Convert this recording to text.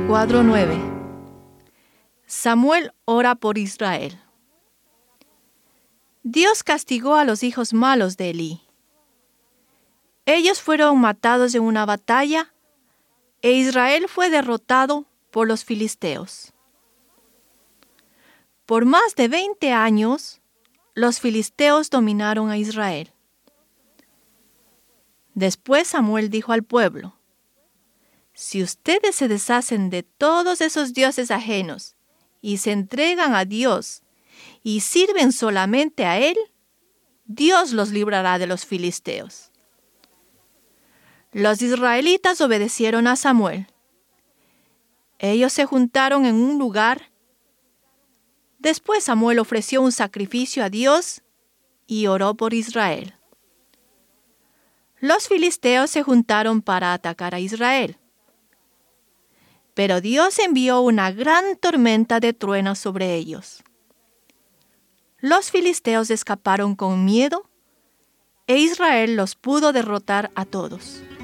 Cuadro 9. Samuel ora por Israel. Dios castigó a los hijos malos de Elí. Ellos fueron matados en una batalla e Israel fue derrotado por los filisteos. Por más de 20 años, los filisteos dominaron a Israel. Después Samuel dijo al pueblo: si ustedes se deshacen de todos esos dioses ajenos y se entregan a Dios y sirven solamente a Él, Dios los librará de los filisteos. Los israelitas obedecieron a Samuel. Ellos se juntaron en un lugar. Después Samuel ofreció un sacrificio a Dios y oró por Israel. Los filisteos se juntaron para atacar a Israel. Pero Dios envió una gran tormenta de truenos sobre ellos. Los filisteos escaparon con miedo e Israel los pudo derrotar a todos.